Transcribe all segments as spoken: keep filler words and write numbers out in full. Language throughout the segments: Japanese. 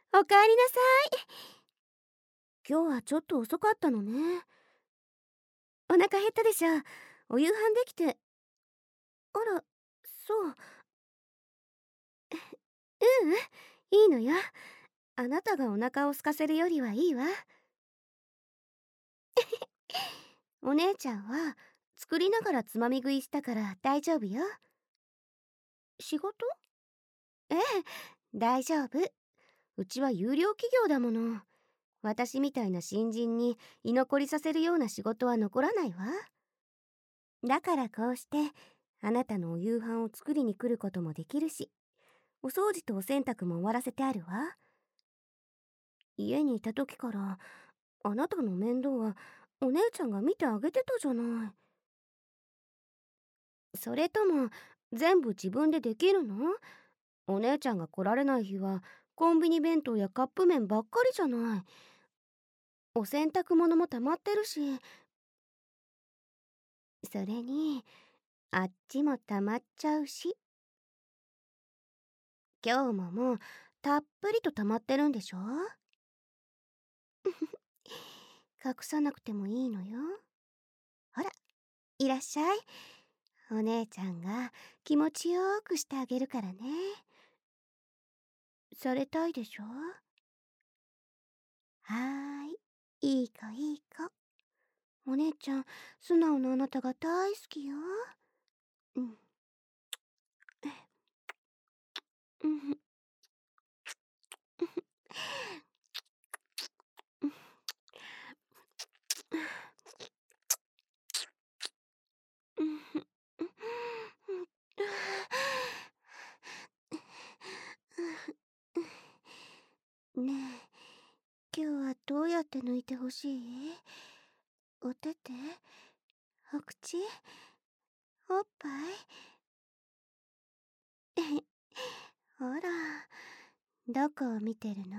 おかえりなさい。今日はちょっと遅かったのね。お腹減ったでしょ。お夕飯できて。あら、そう。ううん、いいのよ。あなたがお腹を空かせるよりはいいわ。お姉ちゃんは作りながらつまみ食いしたから大丈夫よ。仕事？ええ、大丈夫。うちは有料企業だもの。私みたいな新人に居残りさせるような仕事は残らないわ。だからこうしてあなたのお夕飯を作りに来ることもできるし、お掃除とお洗濯も終わらせてあるわ。家にいた時からあなたの面倒はお姉ちゃんが見てあげてたじゃない。それとも全部自分でできるの？お姉ちゃんが来られない日はコンビニ弁当やカップ麺ばっかりじゃない。お洗濯物も溜まってるし、それにあっちも溜まっちゃうし。今日ももうたっぷりと溜まってるんでしょ？隠さなくてもいいのよ。ほら、いらっしゃい。お姉ちゃんが気持ちよくしてあげるからね。されたいでしょ？はーい、いい子いい子。お姉ちゃん、素直なあなたが大好きよ。うん。うん。ねえ、今日はどうやって抜いてほしい？お手手？お口？おっぱい？ほら、どこを見てるの？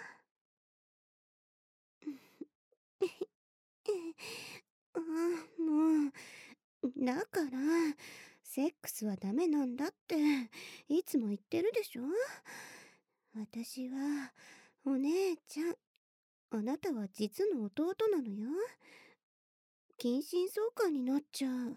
うん、もう、だから、セックスはダメなんだって、いつも言ってるでしょ？私は、お姉ちゃん、あなたは実の弟なのよ。近親相関になっちゃう。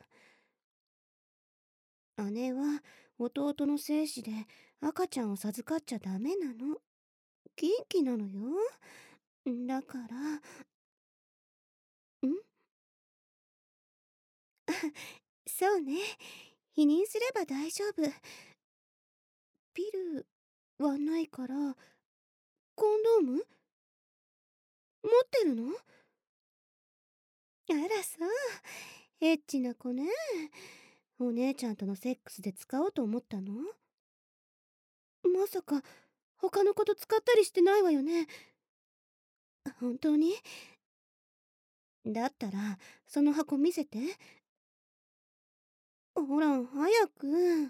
姉は弟の精子で赤ちゃんを授かっちゃダメなの。禁忌なのよ。だから、んそうね。否認すれば大丈夫。ピルはないから、コンドーム持ってるの？あらそう。エッチな子ね。お姉ちゃんとのセックスで使おうと思ったの？まさか、他の子と使ったりしてないわよね。本当に？だったら、その箱見せて。ほら、早く。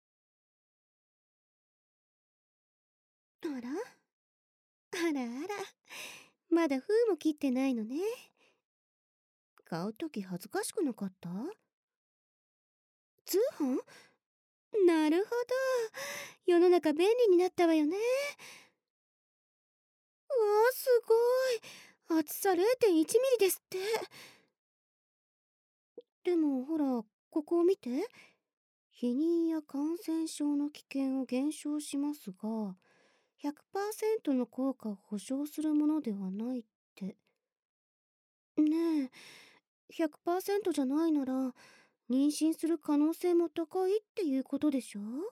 あらあらあら。まだ封も切ってないのね。買うとき恥ずかしくなかった？通販？なるほど。世の中便利になったわよね。わあ、すごい。厚さ れいてんいちミリですって。でもほら、ここを見て。避妊や感染症の危険を減少しますが、ひゃくパーセントの効果を保証するものではないって。ねえ、ひゃくパーセントじゃないなら、妊娠する可能性も高いっていうことでしょ？ん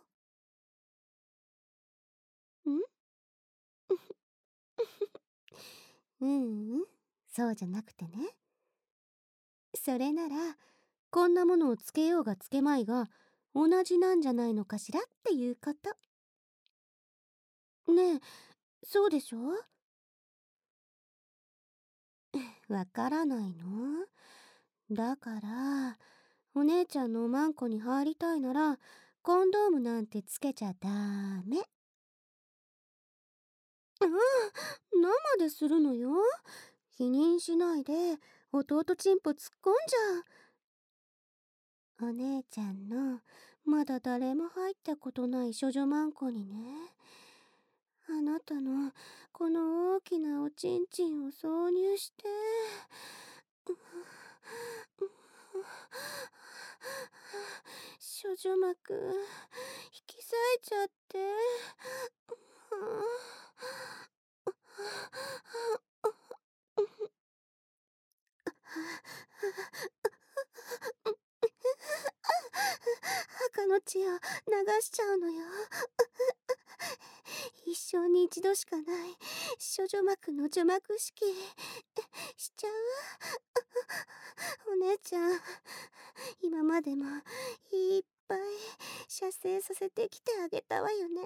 ううん、そうじゃなくてね。それなら、こんなものをつけようがつけまいが、同じなんじゃないのかしらっていうこと。ねえ、そうでしょ？わからないの？だから、お姉ちゃんのおまんこに入りたいなら、コンドームなんてつけちゃダメ。うん、生でするのよ。否認しないで、弟チンポ突っ込んじゃう。お姉ちゃんの、まだ誰も入ったことない処女まんこにね。あなたのこの大きなおちんちんを挿入して、処女膜引き裂いちゃって、赤の血を流しちゃうのよ。一生に一度しかない処女膜の除膜式しちゃう。お姉ちゃん、今までもいっぱい射精させてきてあげたわよね。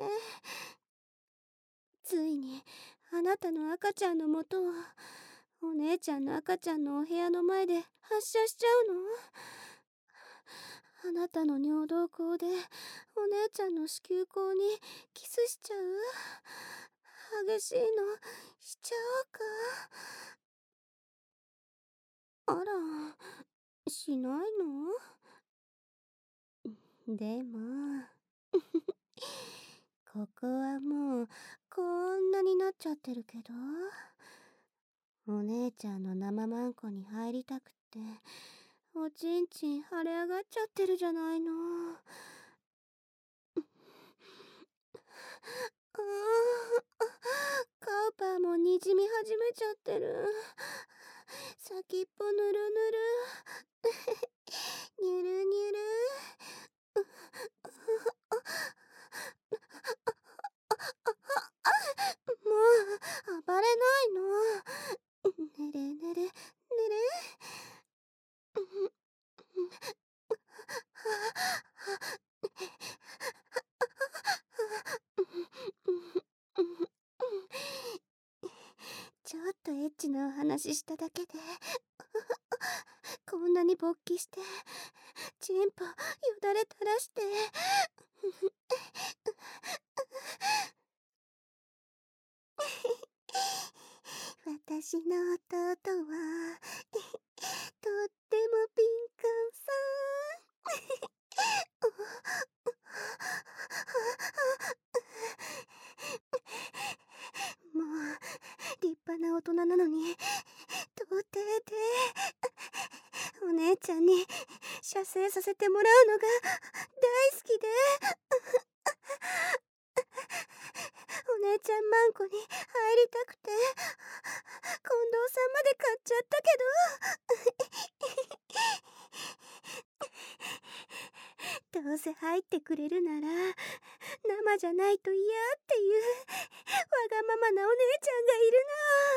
ついにあなたの赤ちゃんのもとをお姉ちゃんの赤ちゃんのお部屋の前で発射しちゃうの。あなたの尿道口でお姉ちゃんの子宮口にキスしちゃう。激しいのしちゃおうか。あら、しないの？でもここはもうこんなになっちゃってるけど、お姉ちゃんの生マンコに入りたくっておちんちん腫れ上がっちゃってるじゃないの。あーカウパーもにじみ始めちゃってる。先っぽぬるぬるにゅるにゅる。もう暴れないの。ねれねれねれ。ちょっとエッチなお話しただけでこんなに勃起してチンポよだれ垂らして。私の弟はとっても敏感さ。もう立派な大人なのに童貞でお姉ちゃんに射精させてもらうのが大好きで、お姉ちゃんマンコに入りたくて近藤さんまで買っちゃったけどどうせ入ってくれるなら生じゃないと嫌っていうわがままなお姉ちゃんがいる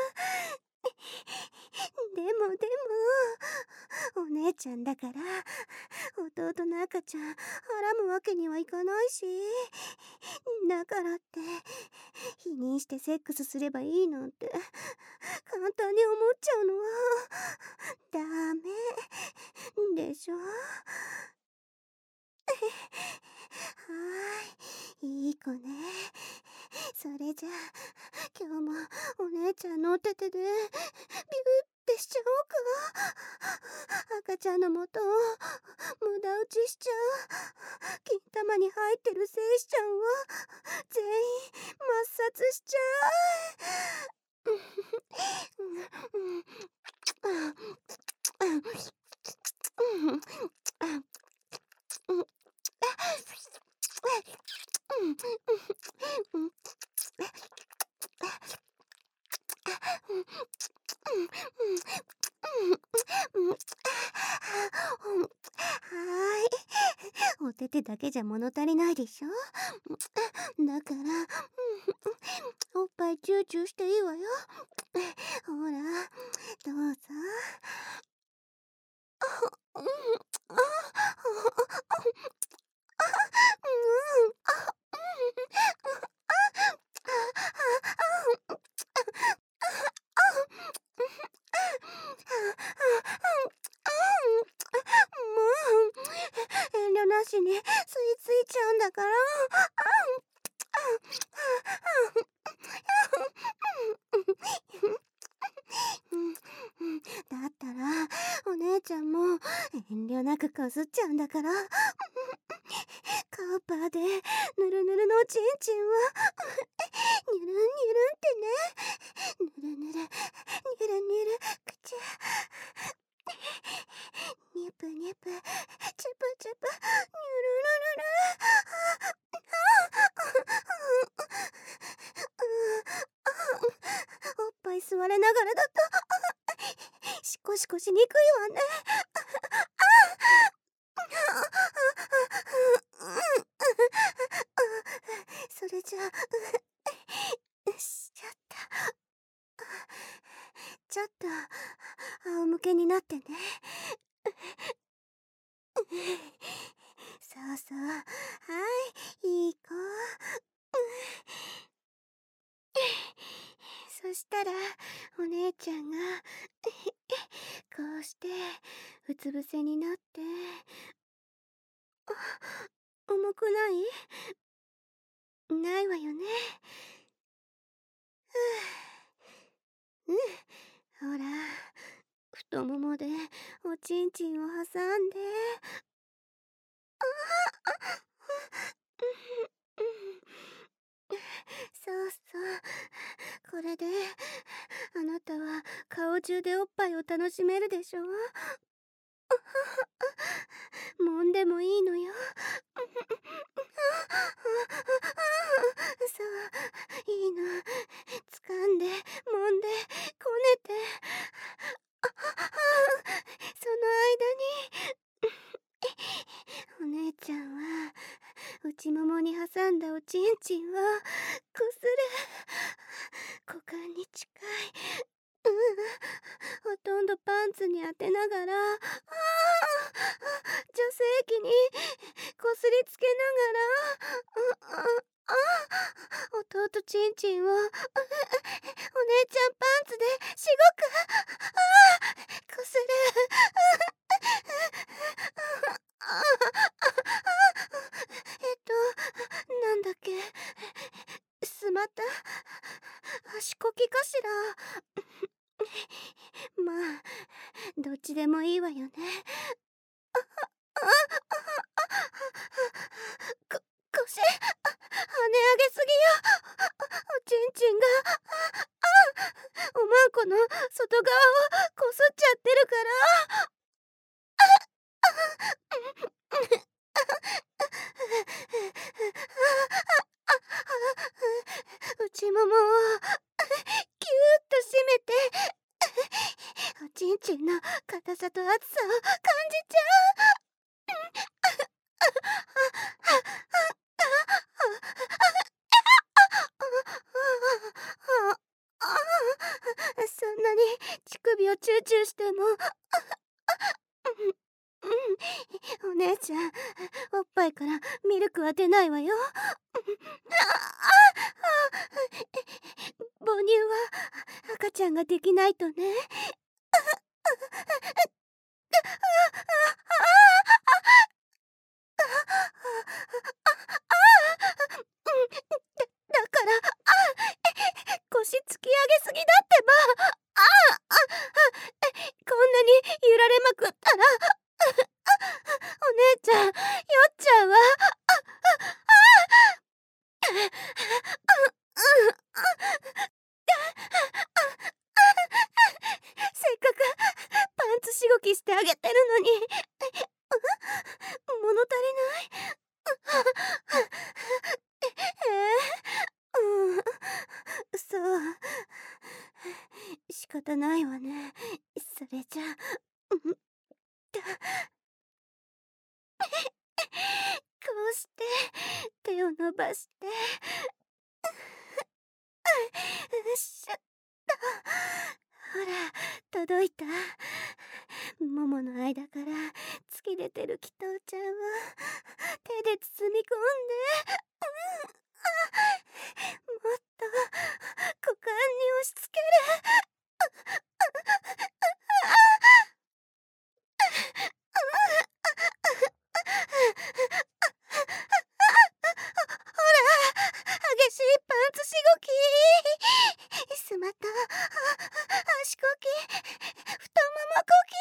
の。でもでもお姉ちゃんだから弟の赤ちゃんはらむわけにはいかないし、だからって否認してセックスすればいいなんて簡単に思っちゃうのはダメでしょ。はーい、いい子ね。それじゃあ今日もお姉ちゃんのお手手でビューってしちゃおうか。赤ちゃんのもとを無駄打ちしちゃう。金玉に入ってる精子ちゃんを全員抹殺しちゃう。はい、お手手だけじゃ物足りないでしょ。だからおっぱいチューチューしていいわよ。ほらどうぞ。遠慮なしに吸い付いちゃうんだから。だったらお姉ちゃんも遠慮なくこすっちゃうんだから。カウパーでぬるぬるのチンチンはニュルニれながらだとシコシコしにくいわね。それじゃあしちゃった。ちょっと仰向けになってね。そうそう、はい、いい子。そしたらお姉ちゃんがこうしてうつ伏せになって、重くない？ないわよね。うん、ほら、太ももでおちんちんを挟んで。そうそう、これであなたは顔中でおっぱいを楽しめるでしょ。揉んでもいいのよ。そう、いいの。掴んで揉んでこねて、その間にお姉ちゃんは内ももに挟んだおちんちんをこする。股間に近い。うん、ほとんどパンツに当てながら、ああ、女性器にこすりつけながら、うん、ああ、弟ちんちんをお姉ちゃんパンツでしごく、ああ、こする。えっとなんだっけ、すまた足こきかしら。まあどっちでもいいわよね。こ腰跳ね上げすぎよ。おちんちんがおまんこの外側をこすっちゃってるから。内ももをキューッと締めて、おちんちんの硬さと熱さを感じちゃう。そんなに乳首をチューチューしても、うん、お姉ちゃんおっぱいからミルクは出ないわよ。母乳は赤ちゃんができないとね。だから腰突き上げすぎだってば。こんなに揺られまくったらお姉ちゃん酔っちゃうわ。せっかくパンツしごきしてあげてるのに物足りない。えー、うん、そう、仕方ないわね。それじゃうんこうして手を伸ばしてしゅっと、ほら届いた。ももの間から突き出てる祈祷ちゃんを手で包み込んで、もっと股間に押し付ける。激しいパンツしごき、すまた足こき、太ももこき。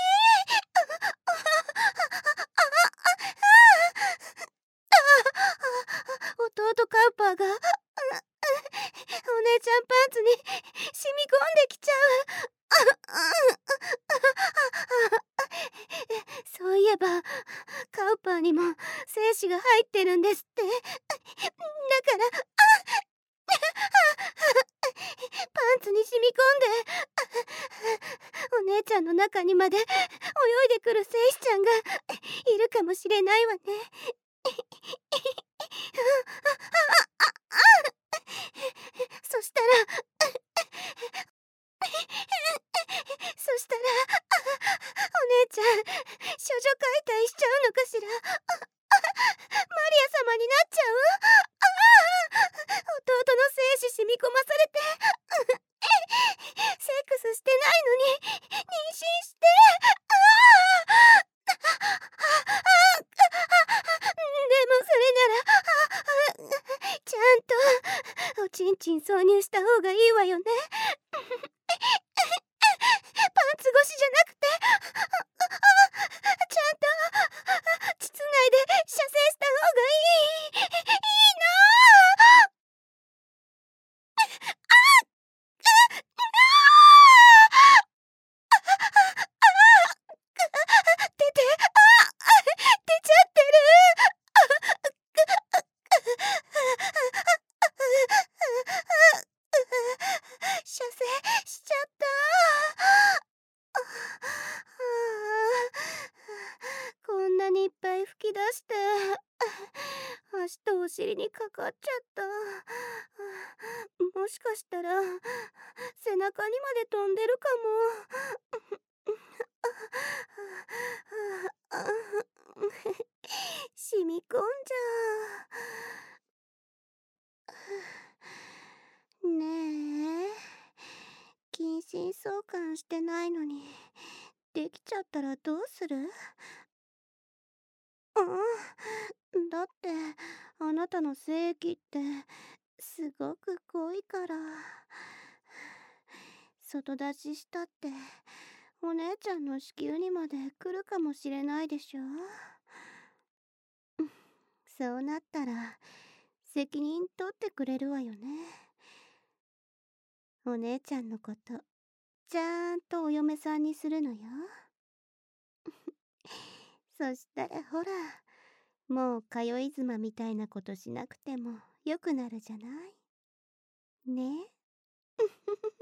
弟カウパーがお姉ちゃんパンツに染み込んできちゃう。そういえばカウパーにも精子が入ってるんですって。だからパンツに染み込んで姉ちゃんの中にまで泳いでくる戦士ちゃんがいるかもしれないわね。そしたらそしたらお姉ちゃん処女解体しちゃうのかしら。マリア様になっちゃう。弟の精子染み込まされてセックスしてないのに妊娠して。でもそれならちゃんとおちんちん挿入した方がいいわよね。パンツ越しじゃなくてちゃんと膣内で射精した方がいい。いいなあ。出て、出ちゃってる。射精しちゃった。こんなにいっぱい吹き出して足とお尻にかかっちゃった。もしかしたら背中にまで飛んでるかも。染み込んじゃう。ねえ、近親相関してないのにできちゃったらどうする？うん、だってあなたの精液ってすごく濃いから。外出ししたってお姉ちゃんの子宮にまで来るかもしれないでしょ。そうなったら責任取ってくれるわよね。お姉ちゃんのことちゃんとお嫁さんにするのよ。そしたらほら、もう通い妻みたいなことしなくてもよくなるじゃないね。